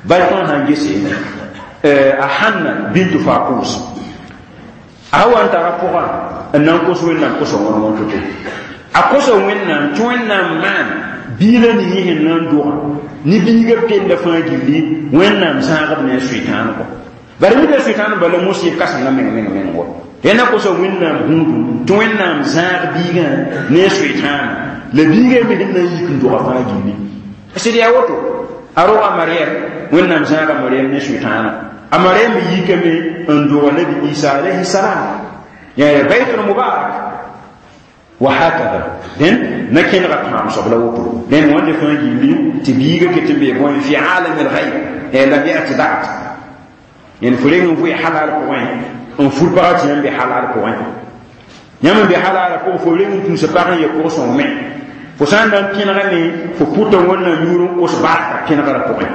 balton han gese Hanna bintu Faqus awan tara poa nan ko so nan ko so won to akoso wennan tuwennan man bila ni yihin nan doa ni biga penda fa gili wennan sangab ne shaitan ko bari mi de shaitan bala musi kasan na men wo yana ko so wennan hundu tuwennan zar biga ne shaitan le biga mi dinna yikin doa fa gili asiri ya woto aro amariyar wennan zar amariyar ne shaitan amariyar mi yikame ndo nabi Isa alayhi salam ya baitul mubarak وهكذا then نكين رقم صبلا وطلو then وان دفن يلي تبيغا كتبه وان في عالم الغيب لم يأتي بعد يعني فلين في حلال قوين ان فول بارات يم بحلال قوين يم بحلال قوين فلين تو سبارن يكو سون مي فسان دان كين غني فوتو ونا يورو اوس باك كين غرا قوين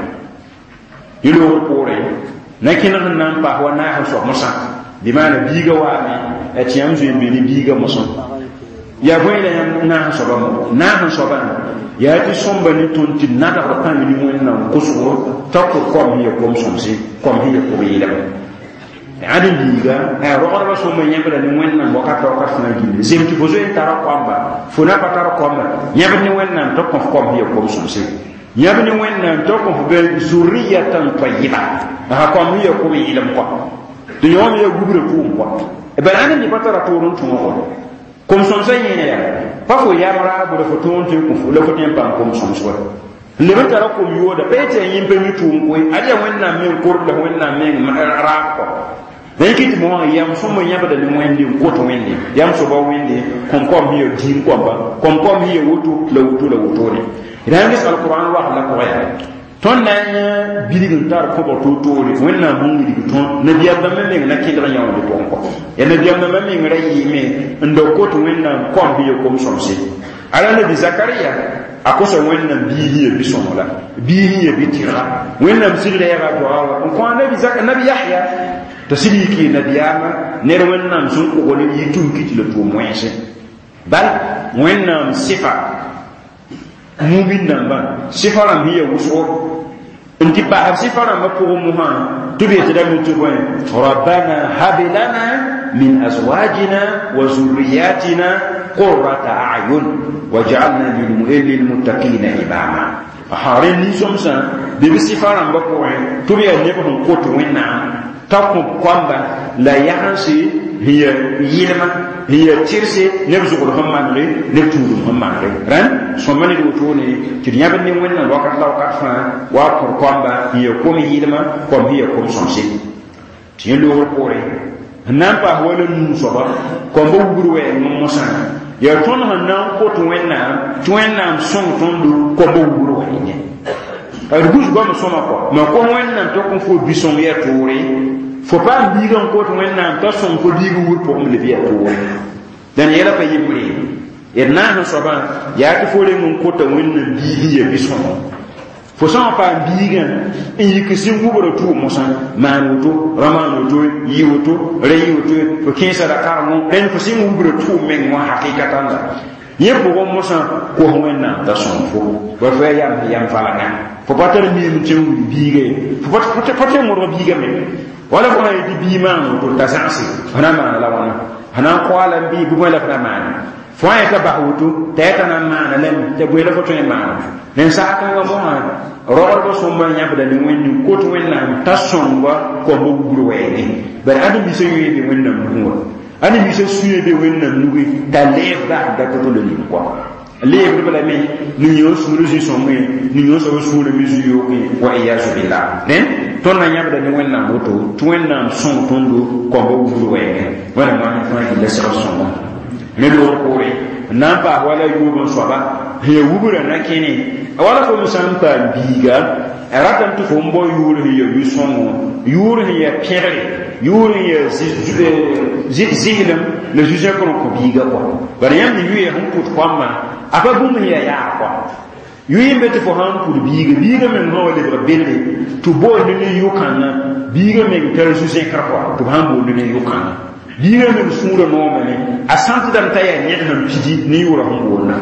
يلو قوري نكين نان با هو نا سو مسا بمعنى بيغا وامي اتيام زين بي بيغا مسون ya boyla na soba ya ti somba ni tonti nada ko tan ni mo na ko so takko kom hiya kom somsi kom hiya ko yila adin diga ay ro ro so mo nyabra ni mo na boka to ka fana gi sim ti bozo en tara kwamba funa pa tara kwamba nyabra ni wenna to ko kom hiya kom somsi nyabra ni wenna to ko be zuriyatan tayyiba ha kom hiya ko yila ko to yomi ya gubre ko ko e balana ni patara to ron to ko comme son seigneur ya pa ko ya mara bu da foton te ko le foton pam comme son so le ba tara ko yoda pete yin pe mi tu ko aja wenna men ko da wenna men ra ko dan kiti mo yam so mo nyaba da ni wende ko to wende yam so ba wende kom kom hiyo din ko ba kom kom hiyo wutu la wutu ne idan ni alquran wa la ko ya ton na bidigin tar ko ba to wenna mun bidig ton na biya da men na kidra yawo de ton ko ya na biya da men rayi me ndo ko to wenna ko biyo ko somse ala nabi Zakaria akoso wenna bihiye bisomola bihiye bitira wenna sirre ya ga to awa ko nabi Zakaria nabi Yahya to sidiki nabiyama ne wenna sun ko gol yi tun kitilo to moyense bal wenna sifa mubin namba sifa ram hiya wuso انتي بقى سفر ما قومها تبي تدمر تقول ربنا هب لنا من ازواجنا وذرياتنا قرة اعين وجعلنا للمتقين اماما حارين ني سومسا بي سفر ما قوم تبي نيبو كوت وينا تاكو كومبا لا يحسي هي يلما هي تيرسي نبزو الهمان لي نبتو الهمان لي ران سوماني دو توني تي نيابن ني وين وقت لا وقت فا واكو كومبا هي كومي يلما كوم هي كوم سونسي تي لو كوري نامبا ولا نوسوبا كومبو غروي موسا يا تون هنان كوتو وينا سون توندو كومبو غروي ني ay bus gom soma ko ma ko wenna to ko fo bison ya toure faut pas dire encore to wenna to son ko digu wur pour me le toure dan yela pa yimri erna no soba ya to fo le mun ko to wenna bibi ya bison fo son pa bigan e yikisi nguboro tu mosan manuto ramanuto yiwoto reyiwoto ko kinsa da karmo en fo sin nguboro tu men mo hakikatan la yebo go mosan ko wenna ta son fo wa fa yam falanga fo patar mi mu ci biige fo patar mo biige me wala ko ay di bi man ko tasasi hana ma la wana hana ko ala bi bu la fa man fo ay ta bahutu ta ta na man len te bu la fo to man nen sa ka ga mo ha ro ko so ma nyab da ni wenni ko to wenna ta son wa ko bo guru wene bar adu bi so yi bi wenna mu ani bi so suye be wenna nugi da leba da to le ni ko lebe bala me ni yo suru ji so me ni yo so suru mi ju yo wa iyazu billah den ton na nyabda ni wenna moto to wenna son tondo ko bo wuru we wala ma fa ni lesra son me lo ko re na ba wala yugo so ba he wubura na kini wala ko musampa biga aratan tu fo mbo yuru he yo son yuru he ya pierre yuru ya zihlam le juge ko biga ko bari yam ni yuye hon put kwama apa bum ya kwa yuyimbe te fo han pour biga men no le belle to bo ni yukana biga men tar su se karwa to han bo ni yukana biga men sura no mane asante dan taya ni han pidi ni yura han bo na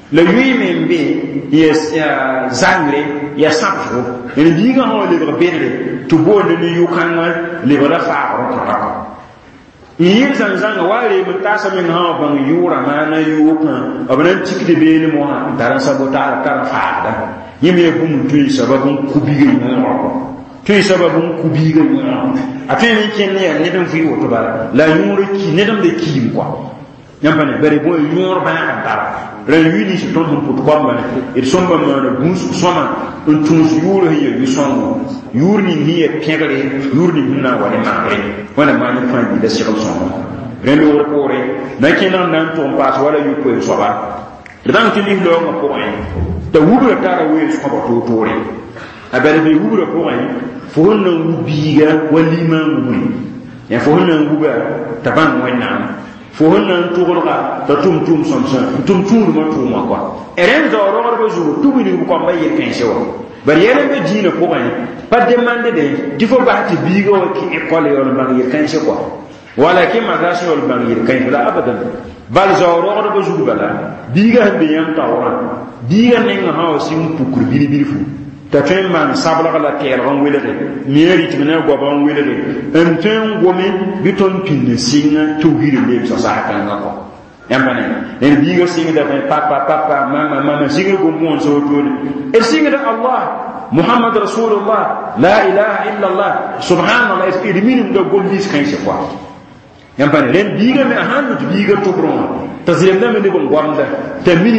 la yui men be ya zangre ya sapfo en biga ho le bere to bo ne yukanga le bala fa ro yir zan ware mun tasa min ha ban yura mana yukan abnan tikde be ne mo ha daran sabota ta faada yime bum tuyi sababun kubiga mo tuyi sababun kubiga mo atene ken ne dan fi woto ba la yura ki ne dan de ki quoi yamba ne bare bo yura ba ka dara re yuni ci ton ko ko ba ne somba ma na bus soma on tun yura hiya yusongo yurni hiya pegale yurni hinna wala ma wala ma ni fa bi da shi ko songo re lo ko re na kenan nan ton pas wala yu ko so ba dan ki ni lo ma ko ay ta wubra tara we so ba to tore abere be wubra ko ay fo na wubiga wali ma ngui ya fo na wuba taban wenna fo na tugurga ta tum somson tum ma tuma kwa eren do ro ba ju tubi ni ko ma ye kan sewa bari yere be dina ko ay pas demander de difo ba ti bigo ki école yo ma ye kan se kwa wala ki magashi wal bangir kan la abadan bal zawro do ba ju bala biga be yan tawra biga ne nga hawo sim pukur biri fu ta fen man sabla la ter on welere mieri timna go ban welere en ten gomi biton pinne singa to hiri le so sa kan ko yambane en biga singa da papa mama singa go mon so to e singa da Allah Muhammad Rasulullah la ilaha illa Allah subhanallah es idmin do gombis kan se quoi yambane len biga me hanu biga to bron tazirem da me de bon gwamda termini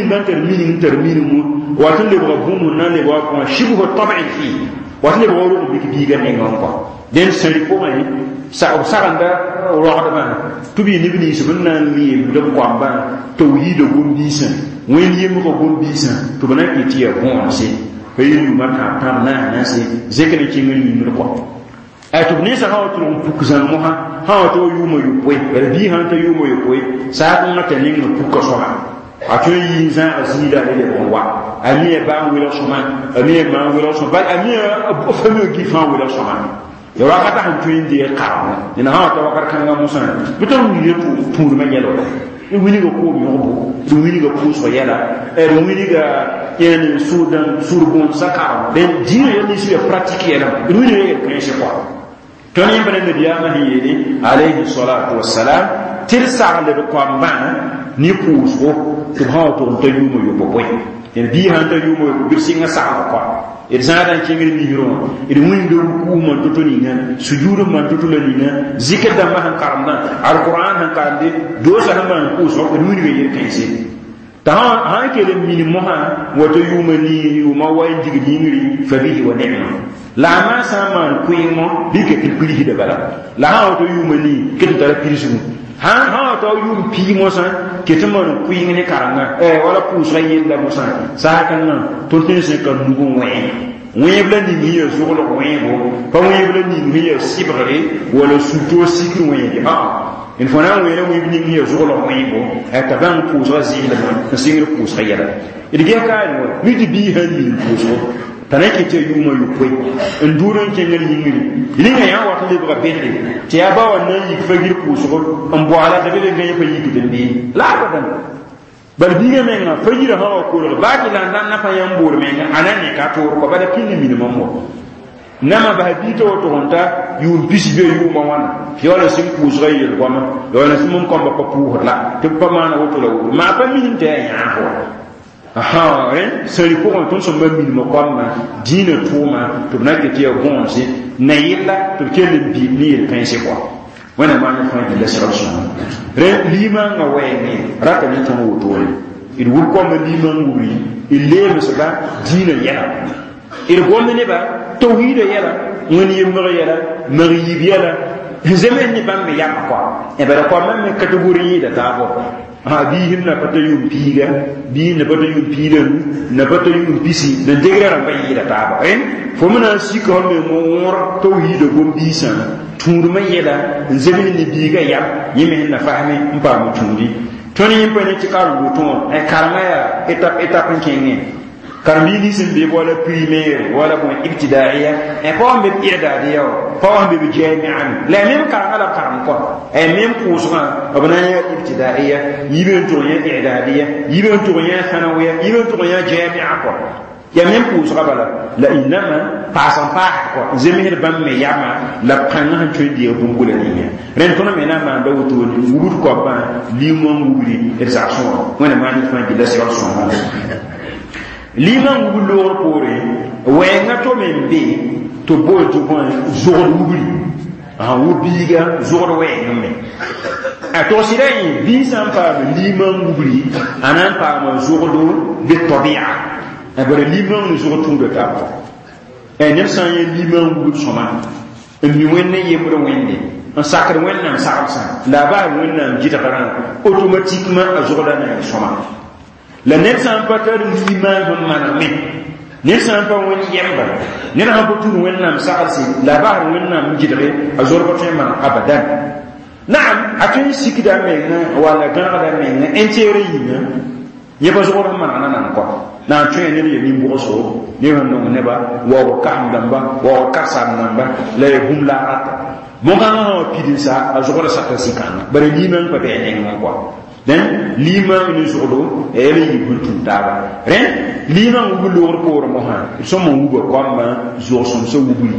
mu watin le ba bumu nan le ba ko shibu tabi'i fi watin le ba ro bi biga ne ngam ko den seri ko mai sa saranda ro da ban tubi ni bi su nan li do ko amba tauhid gombisa wen yim ko gombisa to bana ki tiya ko se fayu mata ta na se zekene ki ngin ni ko ay to ni sa ha to pukuzan mo ha to yumo yu poe bi han to yumo yu poe sa ko na tenin no pukoso ha atu yi zan azida le bonwa ami e ba wilo soma ami e ma wilo soma ba ami e fami gi fa wilo soma yo rakata han tu indi e qarna ina ha to wakar kan musa biton ni tu ma yelo ni wini go ko mi obo du wini go ko so yela e du wini ga yen sudan surbon sakar den dino yeli su e pratique yela du wini e kan se quoi ton yimbe ne diama ni yeli alayhi salatu wassalam tirsa le ko mbana ni kuso to ha to to yumo yo boy en bi han to yumo bir singa sa ko e zara kingir ni hiro e mun do ku man to ni na sujudu man to la ni na zikr da ma han karamna alquran han kande do sa man kuso e mun ye kense ta ha ke le min mo ha wato yumo ni yuma way digdi ngiri fa bihi wa ni'ma la ma sa man kuimo bi ke pilpili da bala la ha wato yumo ni ke to la pilisu ha to yum pi mo san ke to man ku yin ne karanga wala pu so yin da mo san sa kan na to tin se kan ngu we bla ni mi yo so lo we bo pa we bla ni mi yo sibre wala su to sikru we ha in fona we le we ni yo so lo we bo ta ban pu so zila na singir pu so yala idige ka ni mi bi han ni pu so tanake te yuma yu koy enduran ke ngal yingiri ilinga ya wa tele ba bete te ya ba wannan yi fagir ku so an bo ala da bele ngai fa yi kidin la badan bar biga men na fagir ha ko ba ki lan dan na fa yan bor men anane ka to ko ba da kinni min mammo nama ba bito to honta yu bisi be yu ma wan yola sim ku so yel ko ma yola sim mun ko ba ko pu la te pa mana woto la ma pa min te ya ho aha sari ko on ton so mammi mo kwamma dina tuma to na ke tiya gonse na yilla to kele bi ni pense quoi wana ma na fa de solution re lima nga wayni raka ni to woto il wul ko ma lima nguri il lebe so ba dina yalla il gomne ne ba tawhid yalla woni yimma yalla mari yalla zemen ni bambe yakka quoi e ba ko même catégorie da tabo ha bi himna pata yum piga bi na pata yum piga na pata yum pisi na degrera bayi da taba fo mena siko me mor tawhid go bisa turma yela zemin ni biga ya yime na fahmi mpa mutundi toni yimpa ne tikaru buton e karma ya etap etap nkenge karmini sin be wala primaire wala bon ibtidaiya e ko ambe i'dadiya ko ambe bi jami'an la même ka ala karam ko e même pousa abana ya ibtidaiya yibe to ya i'dadiya yibe to ya thanawiya yibe to ya jami'a ko ya même pousa bala la inama pasan pa ko zemir bam me yama la pranga to di bungula ni ren to me na ma do to ni wut ko ba limon wuri exaction wona ma ni fa di la solution liman wulor pore wenga to membe to bol to bon zor wuli wubiga zor wenga me ato sirai bisan pa liman wuli anan pa ma zor do bi tabi'a abara liman zor tu de ta ne san ye liman wuli soma mi wenne ye bro wenne en sakar wenna sakar la ba wenna jita baran automatiquement azor da na soma la net san patar liman hon maname net san pa woni yamba ne na ko tun wennam sa'alsi la ba wennam jidre azor ko tema abadan na'am atun sikida men wala gana men entere yina yeba zo ko man anan ko na tun ne ni mbo so ne no ne ba wa ka ndamba wa ka sa ndamba le humla ata mo ga no pidisa azor sa ta sikana bare liman pa be ne ko den lima ni zodo ele yi buntu daba ren lima ngulor por mo ha so mo ngugo kwamba zo som so wubuli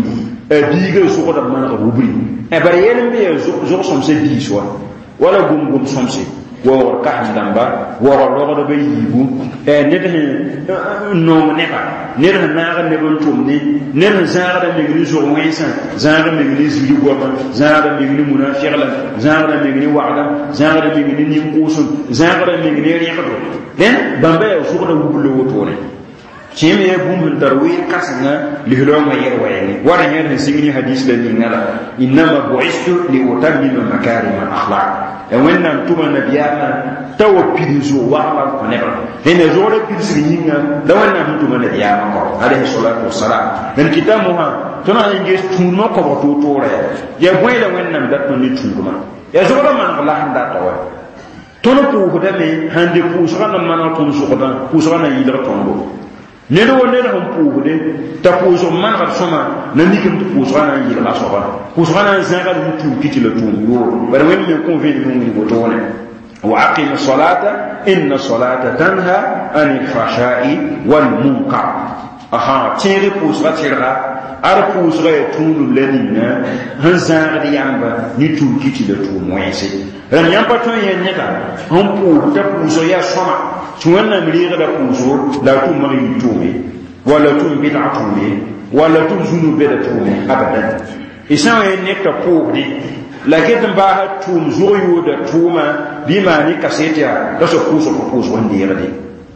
biga so ko da man wubuli bare yelen be zo som se di so wala gum som se wo ka ndamba wo ro do be yibu ne de no ne ba ne de na ga ne bon tumni ne de zaara da mi zo wensa zaara mi ni zuri goma zaara mi ni munafiqla zaara mi ni wa'da zaara mi ni qusun zaara mi ni riqdo den bamba so ko da wubulu wotone chime ye bum darwi kasanga li hilo ma yer wayni wara nyer ni signi hadith la ni ngala inma bu'istu li utammima makarim al akhlaq e wenna tuma nabiyana tawpidizo wa ko neba ene zore pidisi yinga da wenna tuma nabiyana ko alayhi salatu wassalam ben kitamuha tona nge tuno ko to tore ye boyla wenna dat ni tuma ya zore man Allah handa tawa tono ko da me hande ko sona man ko sona ko sona yidra tondo ne do ne da hon de ta ko so man ga soma na nikim to ko sona yi la so ba ko sona zanga du tu kiti le tum yo bare wen me conveni mo ni boto ne wa aqim salata inna salata tanha anil fahsha'i wal munkar aha tire ko so tira ar ko so ya tunu lenina han zanga di yamba ni tu kiti le tum wense ran yamba to yen nyata hon pu ta ko so ya soma tuwanna miriga da kuzo la tu mari tume wala tu bid'atume wala tu zunube da tume abadan isa wa ne ka pobdi la ketan ba ha tum zoyo da tuma bi mani kasetiya da so kuzo ko kuzo wanda ya rade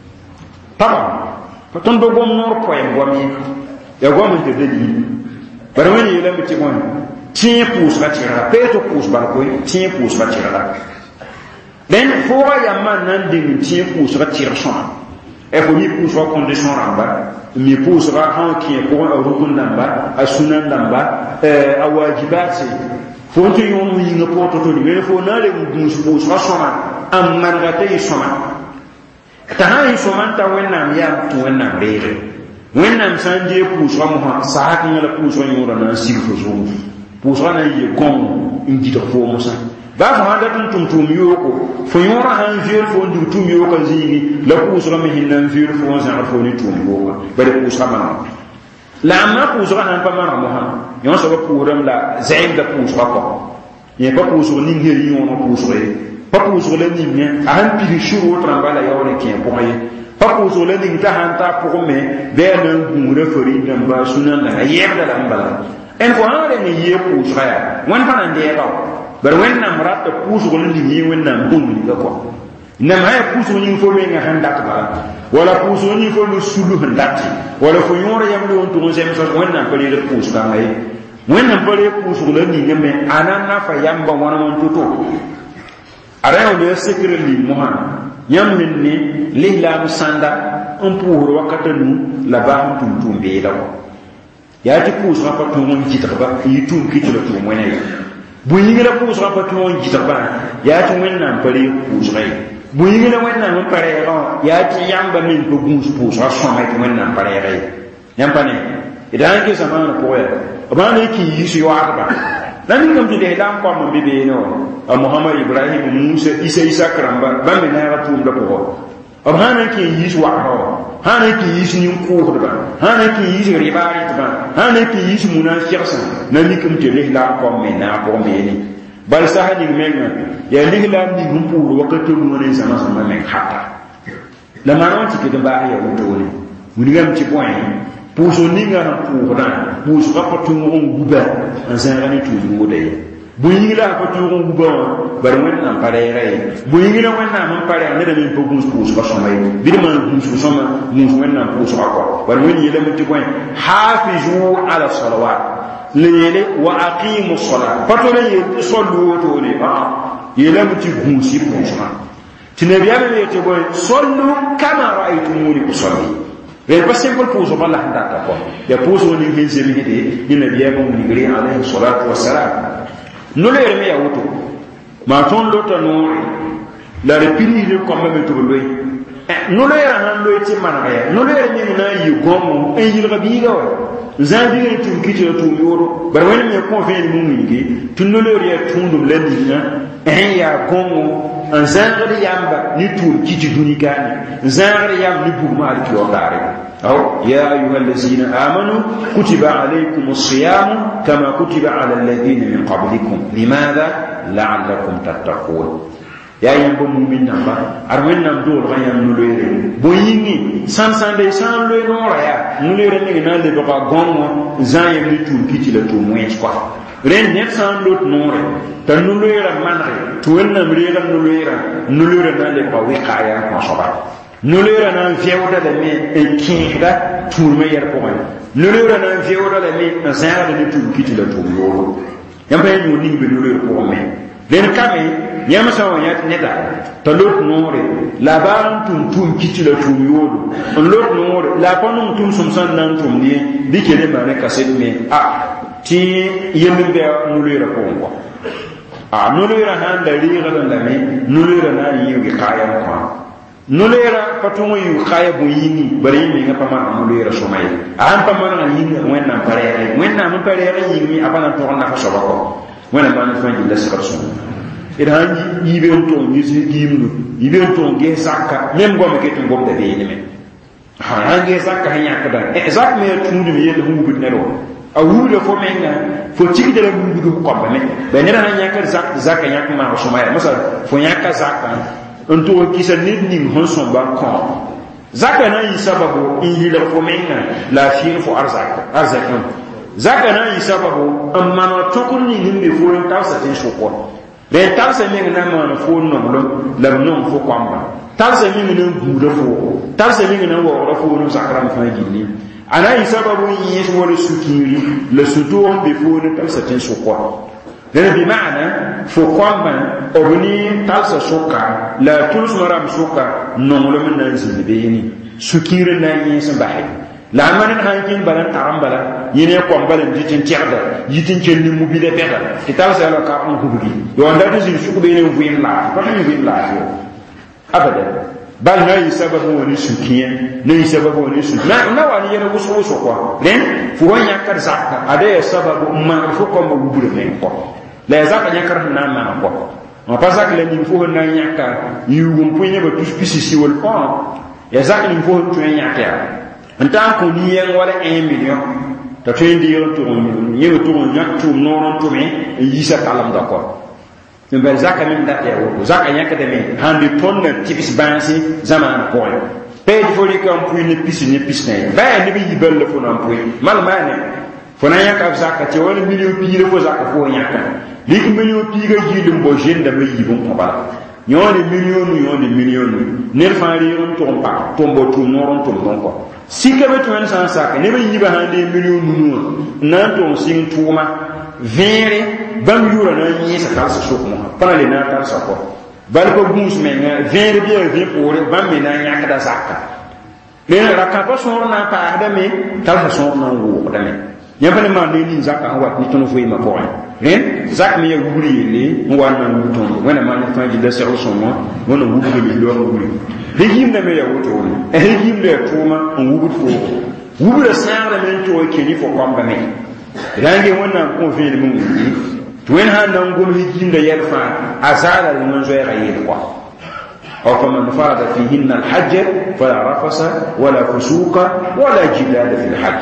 taba ton do gom nor poem gomi ya gomi de dedi bare wani yela miti gon tin pousse ba tira peto pousse ba ko tin pousse ba tira den fora ya man nan de tin pousse ba tira sona e ko mi pousse ba condition ramba mi pousse ba han ki ko rukun namba asunan namba a wajibati fonto yon yi nga poto to ni fo na le pousse ba sona am man ga tay sona ta han sona ta wenna ya to wenna rere wenna sanje pousse ba mo ha sa ka ngala pousse ba yura na sirfo zo pousse na yi kon indi to fo mo sa ba fa handa tum yoko fo yora han viol fo ndu tum yoko zigi la kusura me hinna viol fo za fo ni tum yoko ba de kusura ma la ma kusura han pa ma mo han yon so ko kuram la zaim da kusura ko ye pa kusura ni ngeri yon no kusura pa kusura le ni ne han pili shuru tramba la yore ke ko ye pa kusura le ni ta han ta ko me be na ngure fori nan ba sunan la yebda la mbala en ko han re ni ye kusura ya wan fa nan de ba bar wennam ratta puusugo ni ni wennam bonni ga ko nam hay puusugo ni fo me nga handat ba wala puusugo ni fo lu sulu handati wala fo yoro yam do to sem so wennam ko ni de puusuga ngay wennam ko le puusugo ni ngame anana fa yamba wona mon toto ara o secret li mohan yam ni lihlam sanda on pour wakatanu la ba tum be la ko ya ti puusuga ko to mon jitra ba yi tum kitlo to mo ne bu yi la pousse pa to on jita ba ya to men nan pare pousse ray buyingina wẽnnaam n pa reegã yaa tɩ yãmba min pa gũus pʋʋsga sõma tɩ wẽnnaam pa reega ye yãmb pa ne d sã n ges zamaana pʋgẽ b sã n kɩ yiis yoaadba la ningame tɩ lislaam koam n be beene wã a mohamad ibrahim musa isak rãmba bãmb me naaga tʋʋmda pʋgẽ b sã n kɩ yiis wagra wã sã n kɩ yiis nin-kʋʋsdbã sã n kɩ yiis rɩbaarɩtbã sã n kɩ yiis munafɩgsã na mikame tɩ lislaam koam me naag pʋgẽ beene bal saha ning menga ya lislaam ning n pʋʋr wakat wẽne zãma meng hata la maan wã tɩ kɩt n baas ya wotone wilgame tɩ bõe pʋʋsg ninga sẽn pʋʋsdã pʋʋsga pa tũug n guba n zãega ne tũud woda ye bõe-yĩng la pa tũug n guba wã bala wẽnnaam pa reega ye bõe-yĩng la wẽnnaam n pa reeg neda me pa gũus pʋʋsga sõma ye bɩd maan gũusg sõma gũus wẽnnaam pʋʋsga kɔ bala wẽnd yeelame tɩ bõe hafizu ala salawat leele wa aqimu salat pato le yel sollu to ne yelam ti gunsi ponsma ti ne biya me te boy sollu kama ra'aytumuni usalli re pas simple pour ba la ndata ko ya pose woni hinse mi hede ni ne biya mo ni gri alayhi salatu wassalam no le re me ya wuto ma ton lota no la repini le ko me to loy no le ra han loy ti man ya no le re ni na yi gomo en yil gabi ga wa zambiri tun kiti tun yoro bar wani me ko fe ni mun ngi tun no le re tundum landi na en ya gomo an zangri yamba ni tun kiti dunikani zangri yam ni bugma al kiyo dare aw ya ayyuhal ladzina amanu kutiba alaykumus siyam kama kutiba ala alladhina min qablikum limadha la'allakum tattaqun ya yamba mu'min namba arwen nam do ga yam no leere boyingi san de san le no raya no leere ni na le ba gongo zan yam ni tun kiti la to moins quoi ren net san lot no re tan no leere manre to wonna mreera no leere na le ba wi kaya ko soba no leere na fiewda de me e kinda tour me yer ko man no leere na fiewda de me zan de tun kiti la to yo yamba ni ni be no leere ko me den kame yãmb sã n wa yãt neda t'a lot noore la baa n tʋm kiti la tʋʋm yoodo n lot noore la a pa ning tʋm sõm sãn na n tʋm ne dɩk yele maane kaset me tɩ yell n bɩ a no-loeerã pʋgẽ kɔ no-loeerã sãn da reegd n lame no-loeerã na n yɩɩg kaayam kõ no-loeerã pa tõng n yɩg kaaya bõe-yĩngi bara yẽ menga pa maan no-loeerã sõma ye a sãn pa manega yĩnga wẽnnaam pa reege wẽnnaam n pa reeg n yĩngmi a pa na n tog n nafa soaba kɔ wẽna maan fãa gilla segd sõma idan yibe on yisi yimlu yibe on ge sakka même gom ke tum gom da be ni me ha ge sakka hanya kada zak me tundu me yel hu bud nero a hu le fo menga fo tigi de la budu ko ba me be ne na nya ka zakka nya ma ko soma ya masal fo nya ka zakka on to kisa nit ni hon son ba ko zakka na yi sababu in yi le fo menga la fi fo arzakon zakka na yi sababu amma no to kun ni nimbe fo en ta sa tin so ko ben tarsa mi ngana ma fo nomlo la non fo kwamba tarsa mi ngana guda fo tarsa mi ngana wo fo no sakram fa gilli ana yi sababu yi wala sukiri la sutu on be fo no tarsa tin so ko dana bi maana fo kwamba obni tarsa soka la tul sumaram soka nomlo min na zin be ni sukiri na yi sambahi la manen hankin balan tarambala yene ko mbalan jitin tiada yitin celni mobile beta kital sa la ka on kubi yo anda to sin suku bene vuin la ko ni vuin la yo abada bal na yi sababu woni sukiyen na yi sababu woni su na wani yene wuso ko len fu wanya kar zakka ade sababu ma fu ko mo bubule men ko la zakka nyakar na ma ko ma pa zakka le ni fu na nyaka yugum punya ba tus pisisi wol ko ya zakka ni fu to nyaka en tant qu'on y est wala 1 million ta fin di yo to ni to nyak to non to me yisa kalam d'accord ne bel zaka min da ya wo zaka nyaka de me handi ton na tibis bansi zaman ko pe di foli ko pu ni pis ne ba ni bi yibel le fo na pu mal mane fo na nyaka zaka ti wala million pi le fo zaka fo nyaka lik million pi ga ji dum bo jenda me yibum ko bala nyone million ne fa ri on to pa tombo to noron to ko sika beto en san saka ne be yiba hande million nunu nan to sin tuma vere bam yura na yi sa ta so ko pana le na ta sa ko bal ko gus men vere bien vie pour bam me na nya ka saka le ra ka pa so na pa da me ta so na wo da me yãmb ne maan ne nin zakã n wat ne tõnd vɩɩmã pʋgẽ rẽnd zak me ya wugr yeele n wa n na n wug tõndo wẽnna maan fãa gilla segl sõma wẽnna wugr lislɔa wugre higimda me ya wotone higimda ya tʋʋma n wugd foogo wugra sãagdame n tʋg n kẽ fo kɔmbame rãnge wẽnnaam kõ vẽelem n wũnde tɩ wẽnd sãn na n gom higimda yɛl fãa a zaada rẽ wẽn zoɛɛga yeel kɔa أو فمن فرض فيهن الحج فلا رفث ولا فسوق ولا جدال في الحج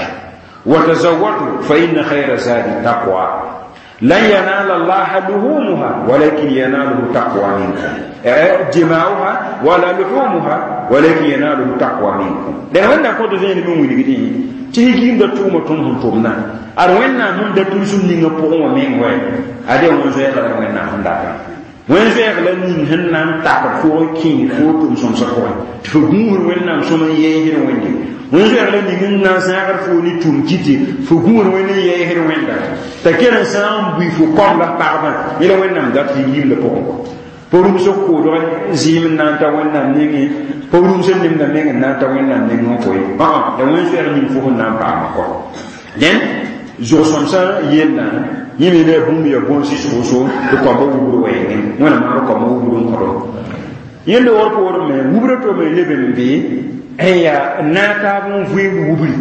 وتزودوا فإن خير زاد التقوى لن ينال الله لحومها ولكن يناله تقوى منكم دماؤها ولا لحومها ولكن يناله تقوى منكم لأن هنا قد زين من ولدين تيجين دتوما تنهم تومنا أرونا من دتوسون نيجا من وين أدي ونزوي على وين نحن دارا وين زيغ لنين هنن تاك فو كين فو توم سوم سكوي تفغور وين نام سوم يهير وين وين زيغ لنين هنن ساغر فو ني توم كيتي فغور وين يهير وين دا تكين سام بي فو كوم لا باربا يلا وين نام دات ييم لا بوكو porum so ko do zim nan ta won nan ni porum so nim nan ngi nan ta won nan ni ngo koy da won so ni fo nan pa ma ko den zo som sa yenda yimi ne bum ya bon si so de ko ba wuro we ni wona ma ko ma wuro ko do yende wor ko wor me wuro to me lebe mbi eya na ta bum fu wubri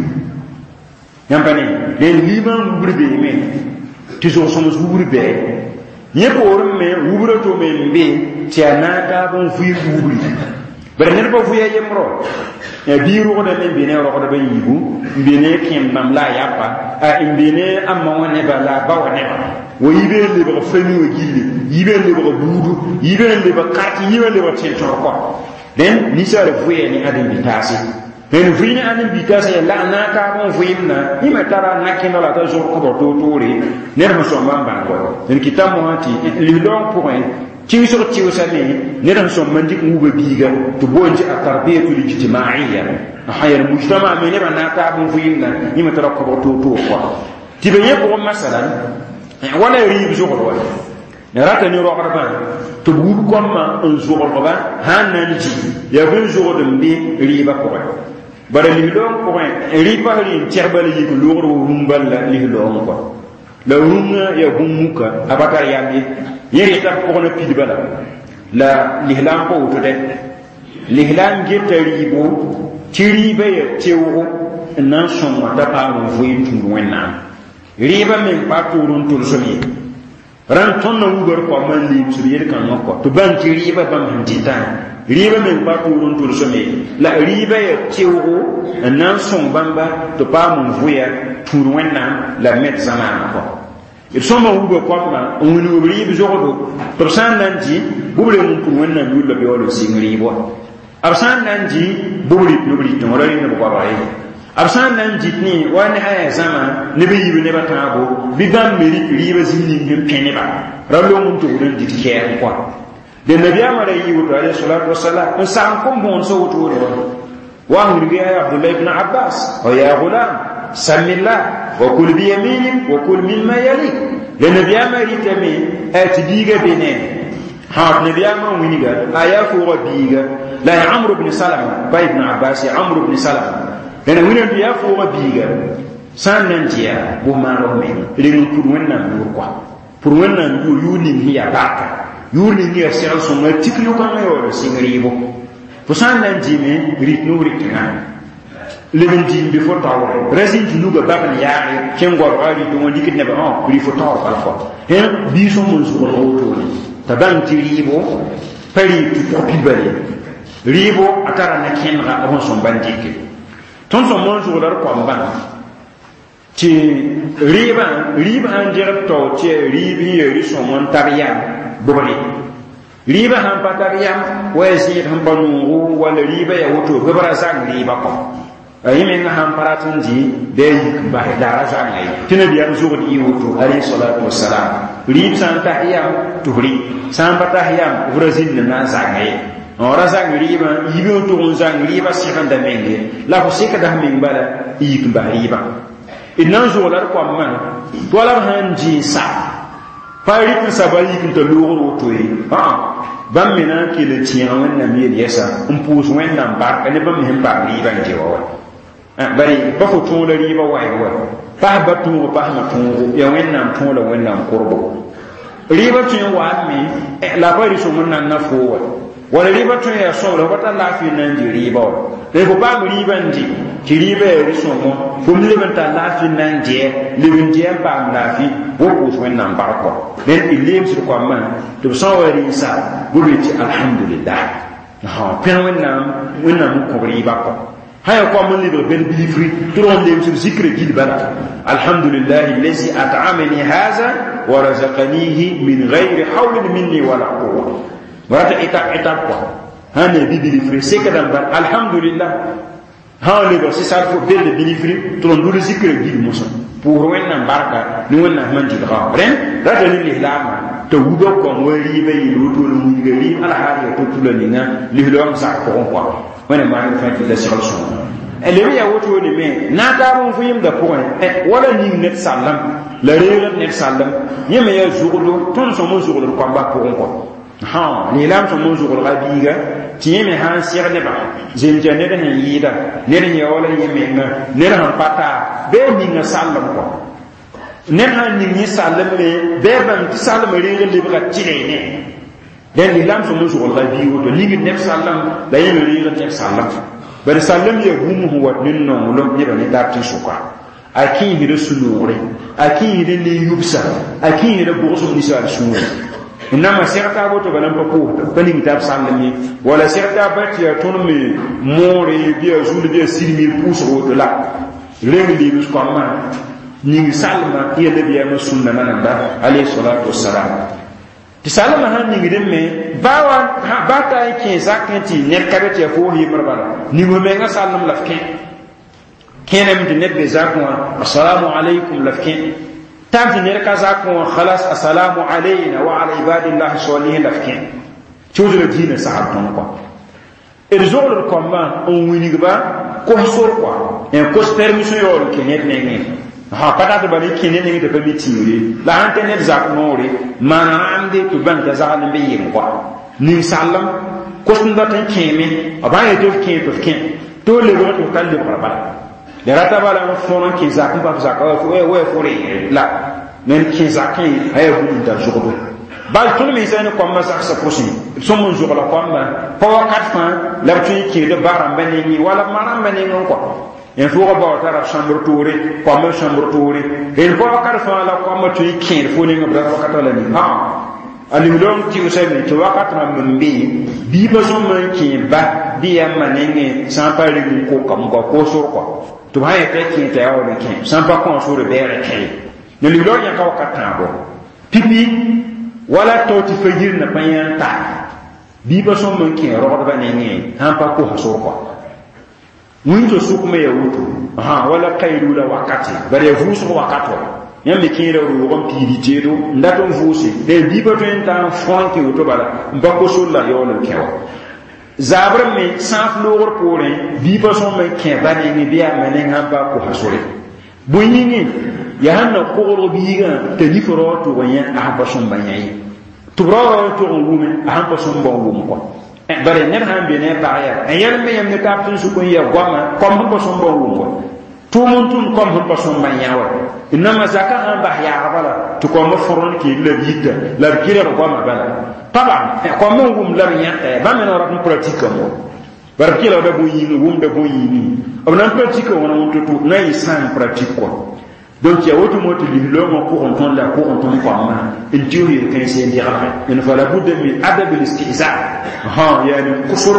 yampane den liman wubri be me ti zo som wubri be ye ko wor me wubro to me mbi ti na ta bum fu wubri bare ne ba fu ya yemro ya biru ko da men bi ne ro ko da ban yibu mbi ne kim bam la yapa a mbi ne amma wona ba la ba wona ba wo yibe le ba fami wo gilli yibe le ba budu yibe le ba kati yibe le ba tin to ko den ni sa le fuye ni adin bitasi den fuye ni adin bitasi la na ta bon fuye na ni ma tara na kino la ta jor ko to to re ne ma so ma ba ko den kitam mo ati li long point ti so ti so ne ne ran so mandi nguba biga to bonji a tarbiyatu ijtimaiya hayar mujtama me ne ba na ta bon fuye na ni ma tara ko to ko ti be ye ko masalan wala riib zo ko wala ne rata ni ro ba to bu ko ma on zo ko ba hanan ji ya bin zo do mbi riba ko bare li don ko riba ri tierbal yi ko loro rumbal la li don ko la runga ya gumuka abakar yambi yeri ta ko na pidi bala la lihlam ko to de lihlam ge taribo tiriba ya tewo nan son wata pa mo voyi tu wenna riba men pa turun tur somi ran ton na ugar ko man li suriyer kan ko to ban ti riba ban hintitan riba men pa turun tur somi la riba ya tewo nan son bamba to pa mo voya tur wenna la met zamana ko il soma ugar ko ma on ni riba jogo to san nan ji buble mun tur wenna yulla be wala singri bo absan nan ji bubli to wala ni ko ba absan nan jitni wani aya zama ne be yibe ne batabo bi dam meri riba zinni ngem pene ba ralo mun to wurin ditike ko de nabi amara yi wuto alayhi salatu wassalam on san ko bon so wuto wa hurbi ya abdullah ibn abbas wa ya ghulam samillah wa kul bi yaminik wa kul mimma yalik de nabi amari tami atdiga bene ha nabi amara winiga aya ko biga la amr ibn salama ba ibn abbas ya amr ibn salama dana wina biya fo ma biga san nan tiya bo ma ro me rin pour wannan dur kwa pour wannan dur yuni ni ya baka yuni ni ya sel so ma tiklu kan yo singri bo to san nan ji me rit no rit na le ben ji bi fo taw resin ji luga ba ban ya ken go ri do woni kit ne ba on bi fo taw al fo hen bi so mo so ko to ta ban ti ribo pari tu ko pibale ribo atara na ken ga on so bandike ton so mon jour dar ko mban ti riba an jerab to ti ribi yeri so mon tariyam bobali riba han patariyam wa yasir han banu wala riba ya wuto gabara sang riba ko ayime nga han paratun ji de yik ba da raza ngai tina biya jour di wuto alayhi salatu wassalam rib san tahiyam tuhri san patahiyam brazil na zangai ora zang riba yibe to on zang riba sikan da menge la ko sika da men bala yik ba riba inan zo lar ko man to la hanji sa fari ku sabali kun to loro to yi bam mena ki le tiyan wannan mi yesa un pus wannan ba ne bam hin ba riba je wa bari ba ko to la riba wa pahbatu pahmatu ya wẽnnaam tõo la wẽnnaam korbo riba tõe n wa me la pa rɩ sõmr nan na foo wa wala riba tõe ya sõmra fa tar laafɩ nan di riba wa la fo paam riba n di tɩ riba ya rɩ sõmo fo m leb n tar laafɩ nan dɩɛ leb n dɩɛ n paam laafɩ wo pʋʋs wẽnnaam bark wa dẽn tɩ leemsd koamã tɩ b sã n wa rɩɩsa bo be tɩ alhamdulillah pẽn wẽnnaam n kõb riba kɔ هيا قوم اللي بين بيفري ترون لي مسو ذكر جيل بلا الحمد لله الذي أطعمني هذا ورزقنيه من غير حول مني ولا قوة ورات إتاب هاني بيفري سكدان بل الحمد لله هاني بس سالفو بين بيفري ترون دول ذكر جيل مسو pour wẽnnaam barka ne wẽnnaam man dɩlga rẽn rata ne lislaamã t'a wuga kõn wa rɩɩba yɩl wotone wilga rɩɩb alhaal ya to tula ninga lislaam sak pʋgẽ kɔa wẽna maan fãa tɩ la segl sõma leb yaa wotone me naataab n fo yemda pʋgẽ wala ning ned sallam la reegd ned sallam yẽ me yaa zugdo tõnd sõm n zugld koamba pʋgẽ kɔ lislaam sõm n zʋglga biiga tɩ yẽ me sãn seg neba zemja ned sẽn yɩɩda ned n ya wala yẽ menga ned sẽn pa taa bee ninga sallem kɔ ned sãn ning yẽ sallem me bee bãmb tɩ sallem reeg lebga tɩle ne dẽn lislaam sõm n zʋglga biig woto ning neb sallem la yẽ me reeg neb sallem bad sallem yaa bũmb sẽn wat ne nonglem nebã ne tar tɩ sʋka a kĩisda sũ-noogre a kĩisda ne yubsa a kĩisda bʋgsem ninsaal sũure إنما سيرتا بوتو بلان بقوه بني كتاب سالمي ولا سيرتا باتيا تونمي موري بيا زول بيا سيرمي بوسو لا لين لي بس كمان ني سالما يا بيا مسنن ناندا عليه الصلاه والسلام تسالما هان ني دمي باوا باتا يكي زاكنتي نكابتي فوهي مربا ني ميغا سالم لفكين كينم دي نبي زاكوا السلام عليكم لفكين تامتي نركا زاكو خلاص السلام علينا وعلى عباد الله الصالحين لفكين تشوز الدين صعب نكو ارزول الكما اون وينيغبا كو سور كو ان كو بيرميسيون يول كينيت نيني ها باتا بالي كينيت نيني دبا ميتيوري لا انترنت زاك نوري مانا عندي تو بان زال مبيين كو ني سالم كو سنداتن كيمي ابا يدوف كين تو كين تو لي وتو كالي بربا le rata bala mo fonon ki zakku ba zakka we fori la men ki zakki ay bu da jogo bal tun mi sen ko ma sak sa prosi so mon jogo la ko ma po kat fa la tu ki de baram ben ni wala maram ben ni ko en fo ko ba ta chambre touré ko ma chambre touré en po kat fa la ko ma tu ki fo ni ngabra ko kat la ni ha ali long ti usay ni to wakat ma mbi bi ba so man ki ba bi ya manenge sans parler ko kam ko so ko to ha ya teki ta yawo ne ken san pa kon so re bere kai ne li lo nya ka wakata bo pipi wala to ti fajir na payan ta bi ba so mon ken ro ba ne ne han pa ko so ko mun to su kuma ya wuto wala kairu la wakati bare fu so wakato yam me ken ro gon piri jedo ndato fusi de bi ba to en fonke wuto bala ba ko so la yo le kewa zabr me sãaf loogr poorẽ biipa sõm me kẽ ba nengẽ bɩ yaa me nengã ba ko hasore bõe-yĩngẽ yaa sãn na kogr biigã t'a nif rao tʋg n yã a sãn pa sõm ba yã ye tɩ b rao tʋg n wʋme a sãn pa sõm ba n wʋm kɔ bare ned sãn be ne a pag yaa n yɛl me yãmb ne tab tɩ n sʋk n ya goamã kom sẽn pa sõm ba n wʋm wa tʋʋm n tʋm kom sẽn pa sõm ba yã wa nama zaka sãn bas yaag bala tɩ kom fõrn kɩɩd la b yita la b kɩrg goamã bala paba kom n wʋm la b yãka ba me na rat n pratique mo bar kila da bo yini wum da bo yini on nan pratique on on to na yi san pratique quoi donc ya woto moto li lo mo ko on ton la ko on ton quoi ma il théorie kan c'est dire il ne fallait pas de mi adab al-istiza yani kusur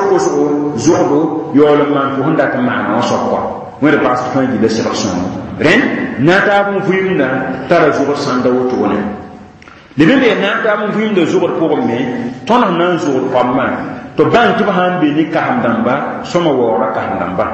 zuhdu yo le man ko honda ta ma on so quoi moi de passe fin de sélection ren na ta bu fuyunda tara zuhdu sanda woto wona le bébé na ta bu fuyunda zuhdu pour me ton nan zuhdu quoi ma to ban tɩ b sãn be ne kasem dãmba sõma waoora kasem dãmba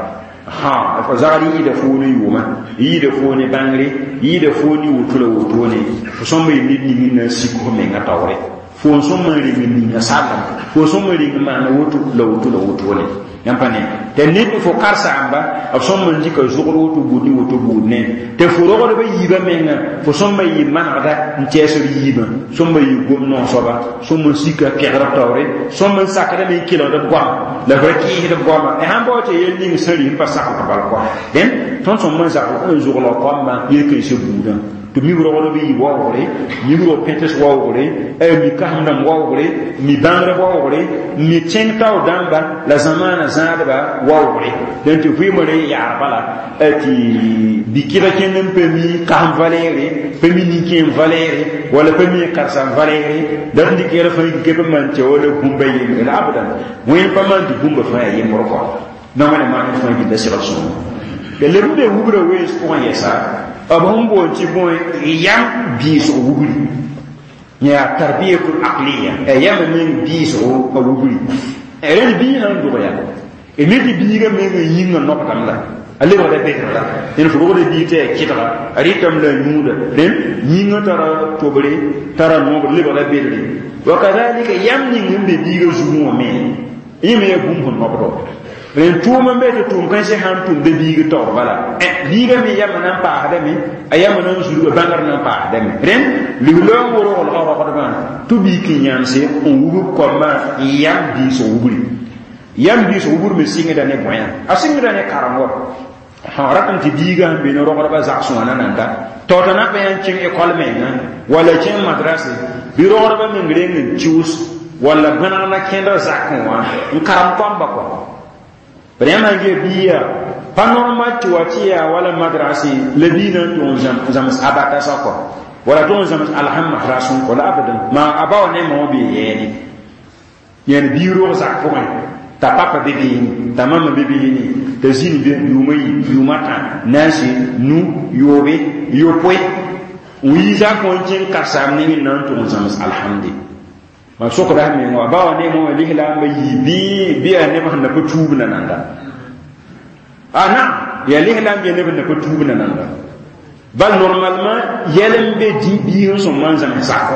fo zagr yɩɩda foo ne yʋʋma yɩɩda foo ne bãngre yɩɩda foo ne woto la wotone fo sõma ye ned ning n na n sik fo menga taoore fo n sõma n reng ninga sallem fo sõma n reng maana woto la wotone yampane te nit fo karsa amba ab som man dika zugro to budi woto budne te fo rogo be yiba menga fo som ba yi manada nteso yiba som ba yi gomno soba som man sika kegra tawre som man sakada me kilo de gwa la ko ki de gwa e han bo te yeli ngi pa sakka bal kwa den ton som man zakko on zugro ko ma yeke se buda to mi rogo be yi wawre mi ro pentes wawre e mi kahnam wawre mi bangra wawre mi cengtaw damba la zamana zadaba wawre den to fi mare ya bala ati bikira kenen pe mi kam valere pe mi niken valere wala pe mi karsan valere dan dikira fa ke pe man te wala gumba yi la abadan wen pa man di gumba fa yi morko no mane man fa yi da selection de lembe wubra wes ko yesa abon ci bon yam biso wubri ya tarbiyatul aqliya yam men biso wubri eren bi nan do ya e neti bi ga men yinga no patam la ale wala be la en fo wala bi te kitara ari tam la nyuda den yinga tara tobere tara no le wala be le wa kadhalika yam ni ngimbe bi ga zumu men yime gum hon no do ren tuma mbete tum kan se han tum de biga to bala biga mi yamana pa adami ayamana zuru bangar na pa adami ren li lo woro wala ko ko ban to bi ki nyam se on wuru ko ma yam bi so wubur me singa da ne boya asinga da ne karango ha rakam ti biga be no ro ba za so nananda to ta na be yan cin école me na wala cin madrasa bi ro ba me ngren cius wala banana kenda zakon wa karam pamba ko Prema ge biya panorama tuwatia wala madrasi ladina tunzam abata sako wala tunzam alhamma rasun wala abadan ma abaw ne mo bi yani biro zakko ta papa bibi ta mama bibi ta zini bi yumai yumata nasi nu yobe yopoi wi zakko cin kasam ni nan tunzam alhamdi ma soko da mi ngo ba ne mo lihla ma yibi bi ne ma na ko tubna nanda ana ya lihla bi ne na ko tubna nanda bal normalement yelem be di bi so manza me sako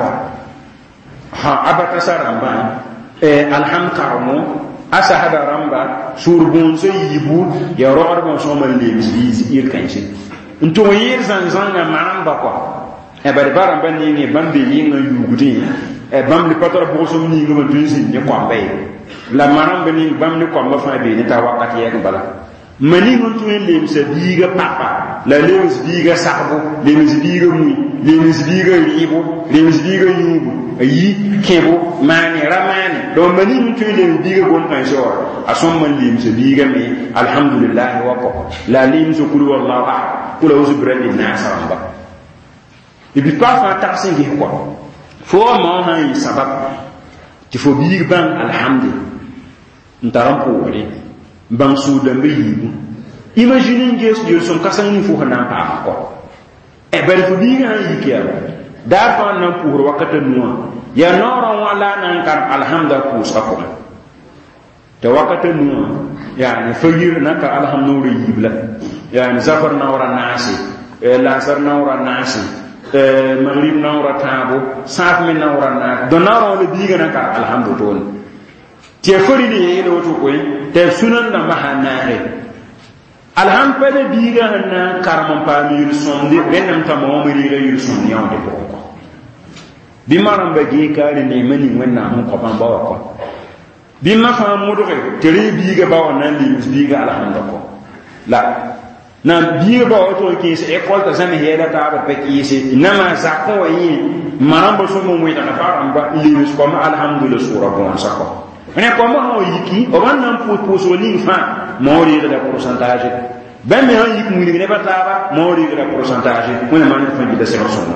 ha abata saramba alham karmo asa hada ramba surbun so yibu ya ro'ar mo so man le bi ir kanchi nto yir zanzanga maramba kwa e bari baramba ni bambe yinga yugudi bam li patara bo so ni ngam tunzi ni kwambe la maram beni bam ni kwamba fa be ni ta wakati ya bala mani ngon tuen lem se biga papa la lem se biga sahbo lem se biga muy lem se biga ribo lem se biga yubu ayi kebo mani ramani do mani ngon tuen lem biga gon kan so asom man lem se biga me alhamdulillah wa ko la lem so kulu wallahu ahad kula uzu brandi nasamba ibi pa fa taxi ngi ko fo ma ha yi sabab ti fo bi ban alhamdulillah ntaram ko wori ban su da mbiyi imagine nges yo son kasan ni fo na pa ko e ber fo bi ha yi kiya da fa na pour wakata nuwa ya noro wala nan kan alhamdulillah ko sako te wakata nuwa ya ni fagir na ka alhamdulillah yibla ya ni zafar na wara nasi la sar na wara nasi maghrib nawra tabo saf min nawra na do nawra le biga na ka alhamdulillah ti fori ni ele woto koy te sunan na mahanare alhamdulillah biga na karman pa mi sonde benam ta mo mi re yul son yaw de ko bi maram ba gi ka ni mani wenna hon ko ban ba ko bi ma fa mo do te re biga ba wonan li biga alhamdulillah la na biir ba wato ke se école ta zame hela ta ba pe ki se inama zakon yi maramba so mo moy ta faram ba limis ko ma alhamdulillah sura ko on sako ne ko mo yiki o ban nan pour so li fa mo ri da pourcentage ben me yiki mu ni ne ba ta ba mo ri da pourcentage ko ne man fa bi da sélection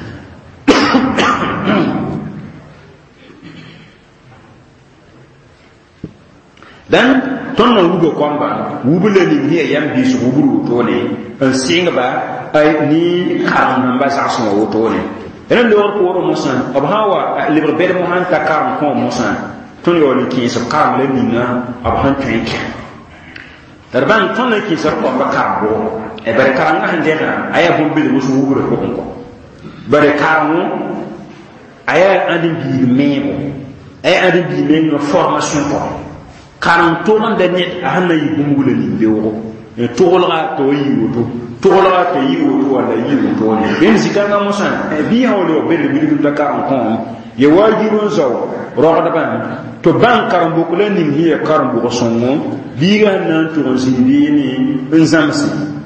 dan ton na wugo kwamba wubule ni hiya yam bi su wuburu to ne an singa ba ay ni karam namba sa so wo to ne ren do ko ro musan abhawa libre ber mo han ta karam ko musan ton yo ni ki so karam le ni na abhan tank darban ton ki so ko ba karbo e ber karam nga hande na aya bo bi musu wuburu ko ko ber karam aya andi bi mebo aya andi bi men formation ko karam to man da net hanna yi bungula ni bewo togolga to yi woto togolga to yi woto wala yi woto ne ben zikanga musan bi hawlo be le bidu da karam kon ye wajirun zaw rogda ban to ban karam bukula ni hiya karam bu songo biga nan to zindini nzamsi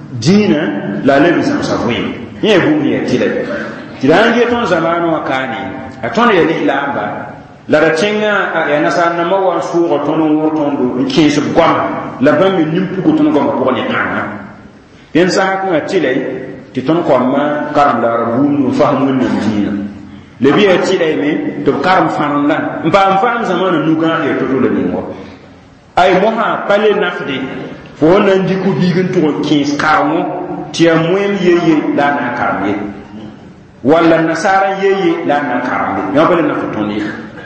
dina la le nzamsa wi ye bumi ya tile tirange ton zamano wakani atone ye lamba la ratinga ya nasa na mawan sugo tono wotondo kinsu gwam la bammi nimpu ko tono gwam ko ne tanga yen sa ka tile ti tono ko ma karam la rabunu fahmun min dina le biya tile me to karam fananda mpa mfam zamana nuga ya to le ningo ay moha pale nafde fo nan diku bigan to kins karmo ti amwem yeye la na karme wala nasara yeye la na karme yo pale na fotoni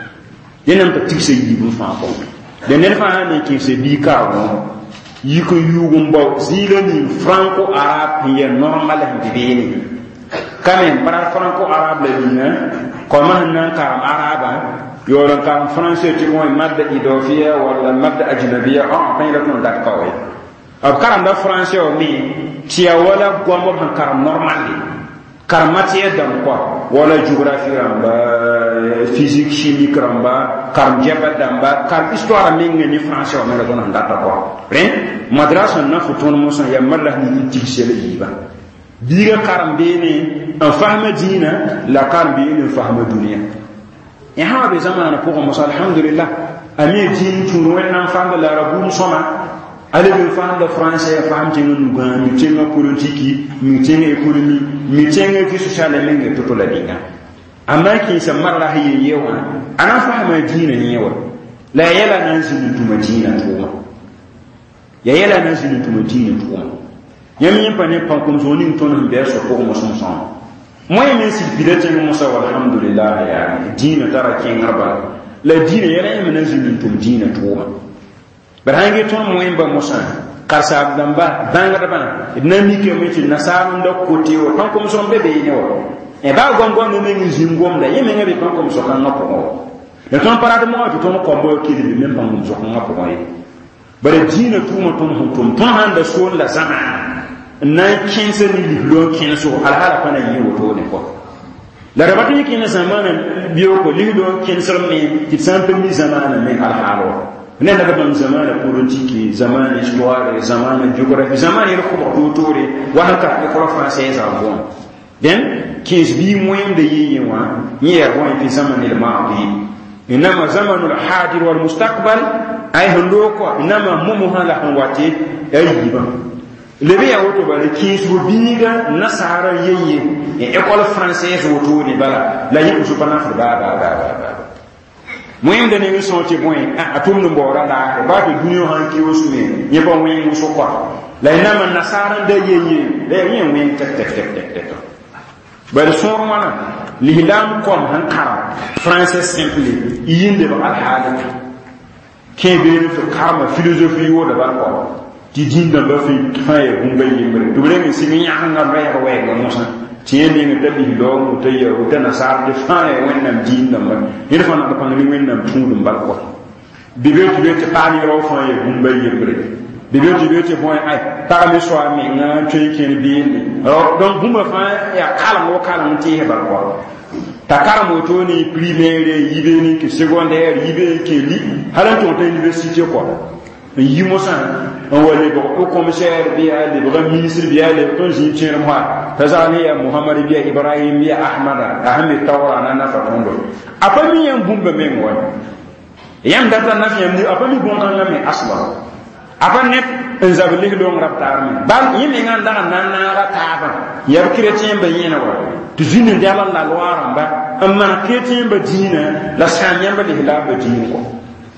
yenam ta tikse yibu fa ko de ne fa ne ki se bi ka wo yiko yugum bo zile ni franco arabe ye normal hibini kamen para franco arabe le ni ko man nan ka araba yo ran ka français ti moy madda idofia wala madda ajnabiyya pa ila ton dak ko ab karam da français o mi ti wala gomo han karam normal car matière dans quoi wala géographie ramba physique chimie ramba car diabète damba car histoire mingi ni français on la donne ndata quoi hein madrasa na futon musa ya mallah ni tiksele yiba diga karam bene en fahma dina la karam bene fahma dunia et ha be zamana pour musa alhamdulillah ami din tunu wenna fahma la rabu soma ale be fahma français fahma tin nu gan mi tin politique mi tin économie mi tenga fi social lenge to la dinga amma ki sa marla haye yewa ana fahama dina ni yewa la yala nan sinu tuma dina tuma ya yala nan sinu tuma dina tuma yami pa ne pa ko zoni to nan be so ko mo son son moy men si bidate mo sa alhamdulillah ya dina tara kin arba la dina yala men nan sinu tuma dina tuma barange ton mo en ba mo sa karsa damba danga bana nami ke meti nasaru ndo koti o tan ko so bebe ni o e ba gongo no men zingom da yeme ngabe tan ko so kan ngapo le ton parade mo to ton ko mbo ki di men ban so kan ngapo yi bare dina tuma ton handa so la sama na kinse ni lo kinso alhala pana yi o to ne ko la rabati ki na zamana biyo ko li lo kinso me ti sampe mi zamana me alhalo ne daga ban zamana politique zamana histoire zamana géographie zamana il faut autoure wa haka ko français za bon den kis bi moyen de yi wa ni ya wa fi zaman al maadi inma zaman al hadir wal mustaqbal ay hondo ko inma mumu hala hon wati ayiba lebe ya woto bale kis bo biga nasara yeye e école française woto ni bala la yi ko bana fa ba moyen de ne so ti moyen atum no mbora la ba to dunyo han ki osume ye ba moyen so kwa la ina man nasara de yeye de yen moyen tek ba so mana l'islam comme han kara français simple yinde ba al hada ke be no to karma philosophie wo da ba ko ti dinda ba fi faye bu ngay yimre to le mi simi nyanga ba ya we ko musa tiene ne tabi do mu tayya o tana sar de faye wonnam dinda ma ni fa na ko ni wonnam tundum bal ko bibe ti pani ro faye bu ngay yimre bibe ti boy ay parami so ami nga teke ni bi donc bu ma fa ya kala mo kala mu ti he bal ko takara mo to ni primaire yibe ni ke secondaire yibe ke li halan to université quoi yimosan on wali ko commissaire biya le ba ministre biya le to jinchir ma tazani ya muhammad biya ibrahim biya ahmed tawra na fa tondo apami yam bumbe men won yam data na yam ni apami bon kan ngame asla apane nzabli do ngraptar mi bal yimi nganda na ga taba yar chrétien ba yena wa tuzini ndala la loira ba amma chrétien ba dina la sanyam ba lihla ba din ko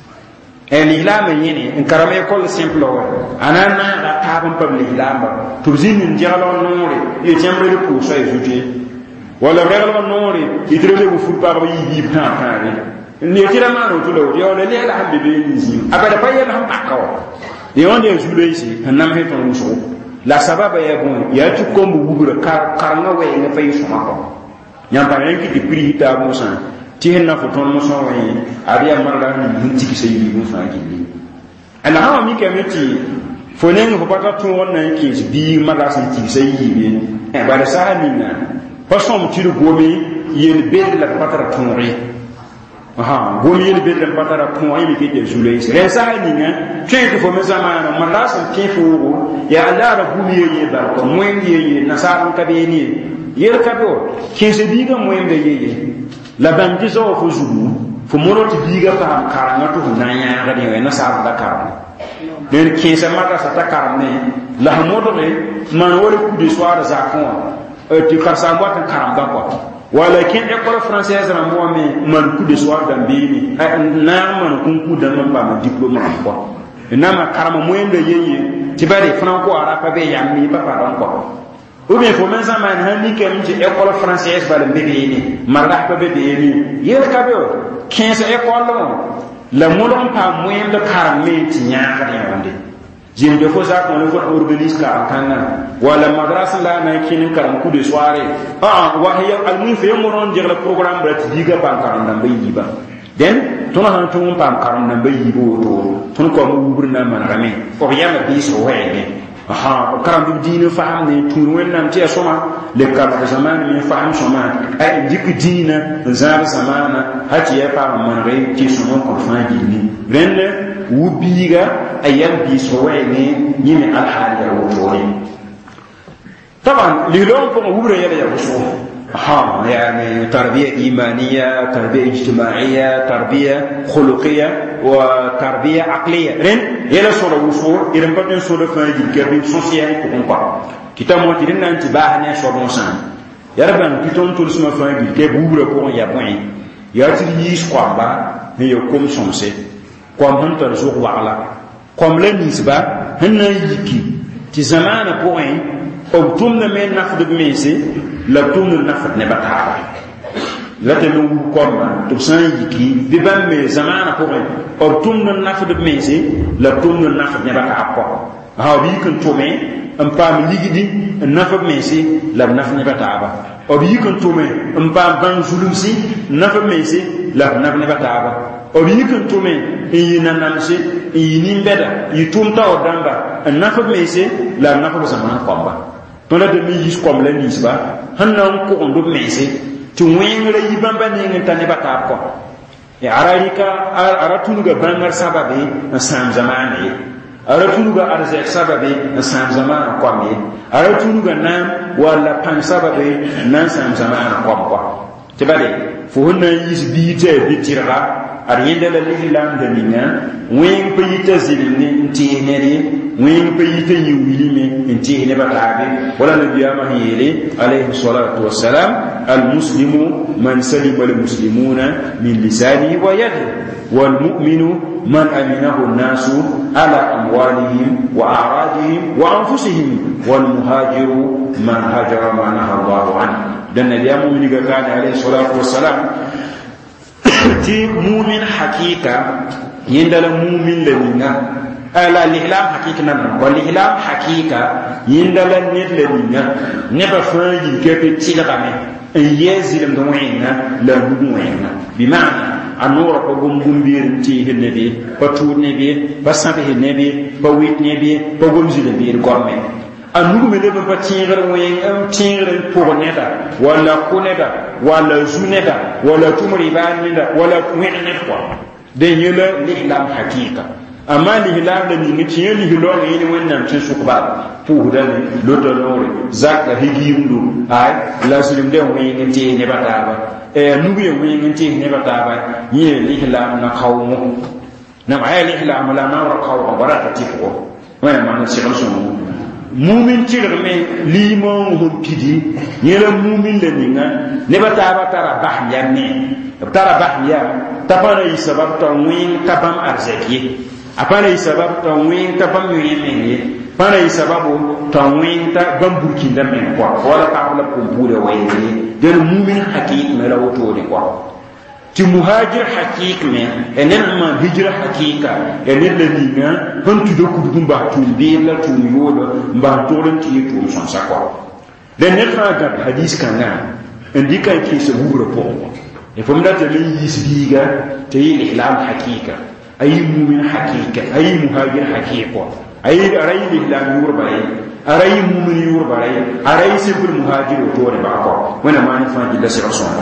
l'islam yini en karame école simple wa anana la tabam pam l'islam tuzini ndala nore ye chambre de pour ça étudier wala regla nore idrele bu ful par yi tan ni tira mano to lo yo le la hambe be ni abada paye la ham akaw et on est joué ici un homme est en uso la sababa ya bon ya tu kombu bubura karanga we nga fay suma ko nyam pa en ki pri ta musa ti hen na foton musa we abiya marla ni munti ki sey bu fa ki ni ala ha mi kemeti fo ne ko pata tun wannan ke bi mala san ti sai yi e ba da sahamina pasom ti gomi yel be la pata tun ri gomi yel be la pata tun ay mi ke de zulay re sahamina ke ko me zamana mala san ke fo ya ala ra gomi ye ba ko moyen ye nasaran ka be ni yel ka do ke se biga moyen de ye la ban ti zo fo zulu fo moro ti biga pa karanga to na ya ga de na sa da karanga den ke se mata sa ta karne la modo re man wori ku de soir za ko ti karsa mo ta karamba ko walakin école française na mo me man ku de soir da bini na man ku da man ba ma diplôme ko na ma karama mo yende yeye ti bare franco arabe be yammi ba pa ko ou bien faut même ça man hani kem ci école française ba le mbéni marlah ba be ni yer ka be 15 école la modon pa moyen de karame ti nyaaka de wande jin de fo ça qu'on le organise ka kana wala madrasa la na kini karam coup de soirée wa hiya al mun fe moron jer le programme brat diga ban karam nan bay yiba den to na to mun pam karam nan bay yibo to ko mu burna man rame ko yama bi so wene karam diine faham ne tun wennam ti soma le karam zaman mi faham soma ay dik diina zar zamana hati ya faham man ray ti soma ko fa diini renne wubiga ayam bi so wene yimi al haliya wotore taban li lon ko wubre yele ya so يعني تربية إيمانية تربية اجتماعية تربية خلقية وتربية عقلية رين يلا صورة وصور إذا بدنا صورة فايدة كريم سوسيال كونقا كتاب موتيرين انتباهنا صورة نسان يا رب كتاب تلسما فايدة كبورة كون يابوين ياتي يسقوا هي كم سمسة كم هنتر زوج وعلا كم لنسبة هن يجي تزمان كوين أو تومنا من نفد ميسي لا تومنا نفد نبتها لا تنو كوما تبصان يجي ببان مي زمان كوين أو تومنا نفد ميسي لا تومنا نفد نبتها كوا هاو بيكن تومي أم بام ليجدي نفد ميسي لا نفد نبتها أو بيكن تومي أم بام بان زلمسي نفد ميسي لا نفد نبتها أو بيكن تومي ينا نمسي ينين بدا يتوم تاو دامبا نفد ميسي لا نفد زمان كوما tona de mi yis kom la nisba hanna ko ndo mese ti wengra yibamba ne ngata ne bata ko ya ararika aratuluga bangar sababe sam zamane aratuluga arzek sababe sam zamane ko me aratuluga nan wala pan sababe nan sam zamane ko ko te bale fo honna yis bi te bitira arienda la lilam de minga wen payita zilni ntineri wen payita yiwilime ntine batabe wala nabiyama hiyele alayhi salatu wassalam al muslimu man salima al muslimuna min lisanihi wa yadihi wal mu'minu man aminahu an-nasu ala amwalihim wa a'radihim wa anfusihim wal muhajiru man hajara ma nahaa Allahu anhu dan nabiyamu min ga kana alayhi salatu wassalam ti mu'min hakika yindala mu'min lamina ala lihlam hakika nan wa lihlam hakika yindala net lamina ne ba faji ke pe tilgame yezilim do wayna la dugu wayna bi maana anura ko gumbir ti hinnabi ba tuurnebi ba sabe hinnabi ba witnebi ba gomzile bi gomme anu me le ba tingere wen tingere pour neta wala kuneta wala zuneta wala tumri banida wala kuene kwa de yela lihlam hakika amma lihlam da ni tiye lihlam ni wannan cin su ba pour dan lodonore zakka higimdu ay la sulim de wen nti ne bataba nu ye wen nti ne bataba ye lihlam na qawmu na ay lihlam la na qawmu barata tifo wala man sigal sunu mumin tirme limon hum pidi yela mumin le ninga ne bataba tara bahya ne tara bahya tapana isabab ta win tabam arzaki apana isabab ta win tabam yene pana isababu ta win ta bamburki da men kwa wala ta wala kumpure wayni den mumin hakik me rawoto de kwa ti muhajir hakik me enen ma hijra hakika enen le ninga hantu do kudu ba tu be la tu yodo ba to ren ti tu son sakwa den ne fa ga hadis kana indika ki se wuro po e fo mda te le yisbiga te yi ihlam hakika أي مؤمن حقيقة أي مهاجر حقيقة أي أري الإسلام يوربعي أري مؤمن يوربعي أري سبب المهاجر وطور بعقا وانا ما نفهم جدا سيرسون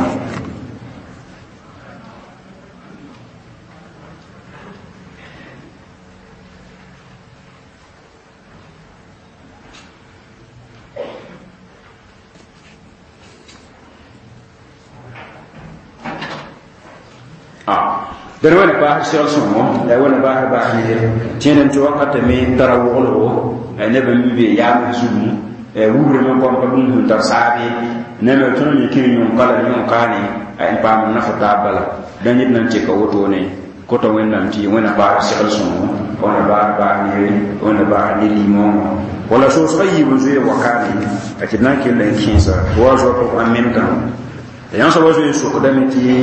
dan wala ba sel somo da wala ba ni tienen to wakata me tara wolo ne be mbi ya mu zumu wure mo ko ko dum tar sabi ne me to ni kiri ñon kala ñon kani ay pa mo na fata bala dan nit nan ci ko woto ne ko to wen nan ti wona ba sel somo wona ba ni wona ba ni limon wala so so yi bu zuye wakani ati nan ke len kinsa wa zo ko en même temps yan so zo so ko damiti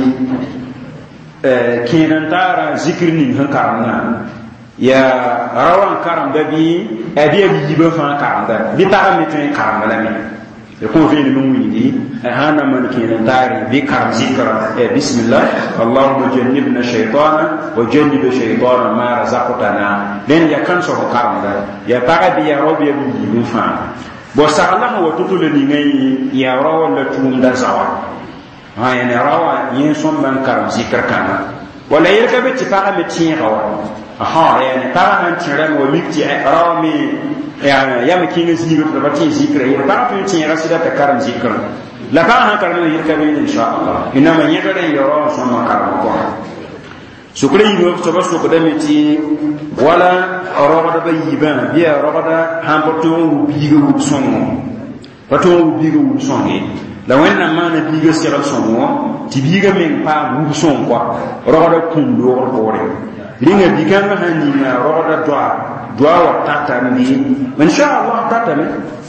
kenan tara zikirni han karanga ya rawan karam da bi adiya bi yiba fa karanga bi tara mi tin karanga la mi e ko fi ni mun windi hana man kenan tara bi karam zikra bismillah allahumma jannibna shaytana wa jannib shaytana ma razaqtana den ya kan so karanga ya tara bi ya robi bi yiba fa bo sa'ala wa tutule ni ngai ya rawan la tum da zawa ha yana rawa yin son ban karam zikr kana wala yelka be ti paga me tin rawa ha yana paga han tiran wa mikti rawa mi ya me kin zikr da batin zikr ya paga tu tin rasida ta karam zikr la paga han karam yelka be insha Allah ina man yega den yoro son man karam ko sukre yi so ba so ko da me ti wala rawa da bayiban biya rawa da han botu biga wu son botu biga wu son la wẽnnaam maana biiga segl sõngo tɩ biiga meng paam wub sõng kɔa rogda kũm loogr poore rĩnga bi-kãngã sã n ninga rogda doa wa tatame inshallah tatame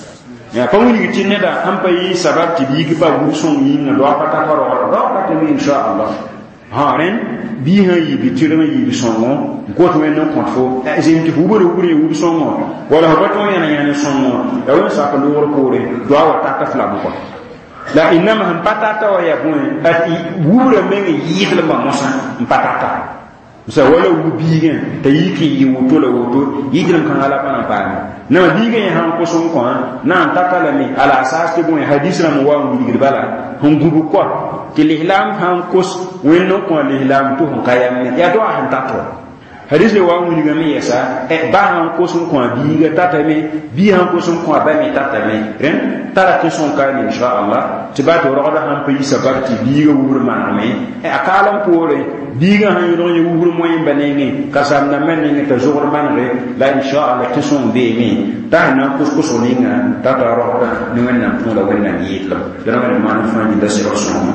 pa wilg tɩ neda sãn pa yɩ sabab tɩ biig pa wub sõng yĩnga doa pa tata rogda tatame inshallah rẽn biisã yiibi tɩrgã yiibi sõngo n kot wẽnd n kõt fo zem tɩ fubr wugr wub sõngo wala fo pa tõe yãna yãne sõngo ya wẽn sak loogr poore doa wa tata flam kɔa la inama han patata wa yabun ati wura men yidla ma mosa patata so wala wubigen ta yiki yiwuto la wuto yidlam kan ala pana pana na bigen han ko son ko na tata la mi ala asas te bon hadith la mo wa ngi bala hon gubu ko ti lihlam han ko wenno ko lihlam to hon kayam ya do han tato hadith le wa ngi ngami yasa e ba han ko son ko biga tata me bi han ko son ko ba mi tata me ren tara ke son ka ni insha Allah tibatu roda han pe sabati biga wur maname e akalam pore biga han yoro ni wur moy banene kasam na men ni ta zor manre la insha Allah ke son be mi ta na ko so ni nga ta ta roda ni wenna to la wenna ni yitla dara ma man fa ni da sero son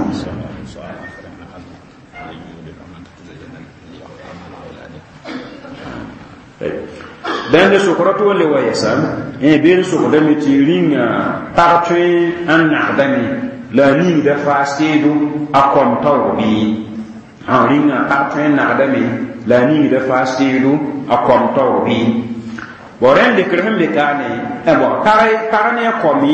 dan de sokorato le wayasam be sokoda mi tiringa tartwe an na'dami la ni da fastidu akom tawbi ringa tartwe na'dami la ni da fastidu akom tawbi boren de kirham be kane bo tarane komi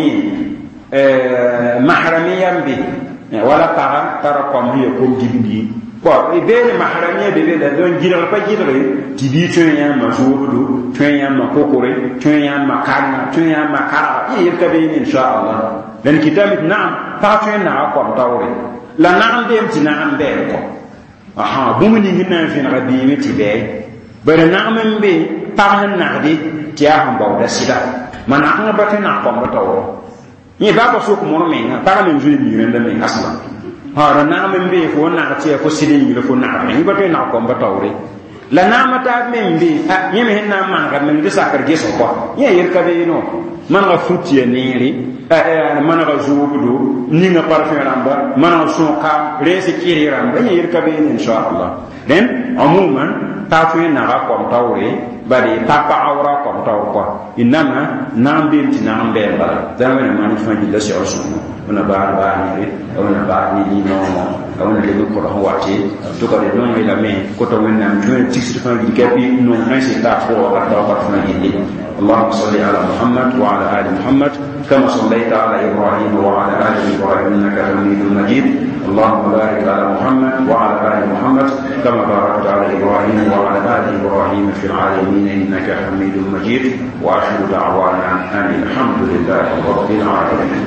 mahramiyan bi wala tara komi ko dibdi ko ibele mahramiya bebe da don girar pa gidare tibi tunya mazurudu tunya makokore tunya makana tunya makara yirka be insha Allah dan kitab na'am ta tunya ko tawre la na'am dem ti na'am be ko bumuni hinna fi rabi miti be bare na'am be pa han na'di ti han bawda sida man an ba ta na ko tawro ni ba ko su ko mo men ta men juli mi renda men asla ha na men be fo na ti ko sidin mi fo na men ba to na ko ba tawre la na mata men be yeme hen na man ga men de sakar ge so ko ye yer ka be no man ga futi ni ri man ga zubudu ni nga parfum ramba man ga so ka resi kiri ramba ye yer ka be insha Allah den umuman ta fu na ga ko tawre bari papa awra ko taw ko inama nambe ti nambe ba da men man fa ji da shi orso ona ba ni ri ona ba ni no awon le ko ro wati to ka de non ila me ko to wen nam joe tiksi fa bi kapi non na se ta ko ka ta ba fa ni اللهم صل على محمد وعلى ال محمد كما صليت على ابراهيم وعلى ال ابراهيم انك حميد مجيد اللهم بارك على محمد وعلى ال محمد كما باركت على ابراهيم وعلى ال ابراهيم في العالمين انك حميد مجيد واخر دعوانا ان الحمد لله رب العالمين.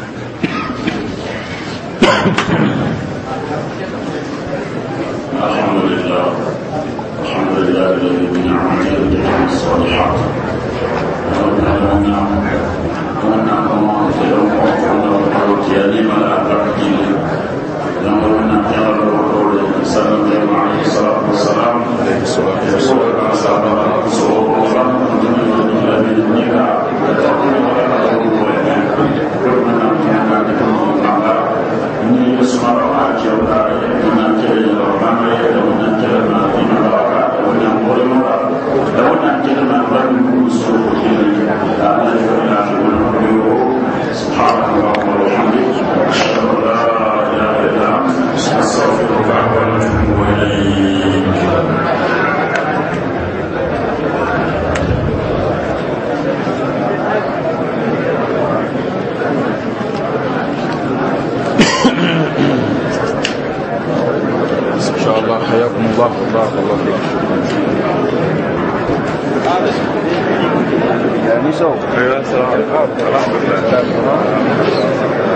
الحمد لله الذي بنعمته تتم الصالحات سبحانك اللهم وبحمدك أشهد أن لا إله إلا أنت أستغفرك وأتوب إليك. إن شاء الله حياكم الله وبارك الله فيكم. يعني سو. الحمد لله.